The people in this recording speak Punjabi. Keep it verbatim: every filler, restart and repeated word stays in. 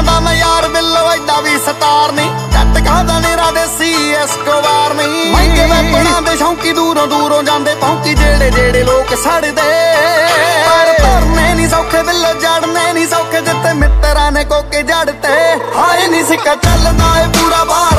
ਦਾ ਮੈਂ ਯਾਰ ਬਿੱਲੋ ਐਡਾ ਵੀ ਸਟਾਰ ਨਹੀਂ, ਜੱਟ ਖਾਦਾ ਨੇਰਾ ਦੇਸੀ ਐਸਕੋਬਾਰ ਨਹੀਂ। ਮਹਿੰਗੇ ਵੈਪਣਾ ਦੇ ਸ਼ੌਂਕੀ ਦੂਰੋਂ ਦੂਰੋਂ ਜਾਂਦੇ ਭੌਂਕੀ, ਜਿਹੜੇ ਜਿਹੜੇ ਲੋਕ ਸੜਦੇ ਪਰ ਧਰਨੇ ਨਹੀਂ ਸੌਖੇ ਬਿੱਲੋ, ਜੜਨੇ ਨਹੀਂ ਸੌਖੇ ਜਿੱਥੇ ਮਿੱਤਰਾਂ ਨੇ ਕੋਕੇ ਜੜ ਤੇ। ਹਾਏ ਨੀ ਸਿੱਕਾ ਚੱਲਦਾ ਏ ਪੂਰਾ ਬਾਹਰ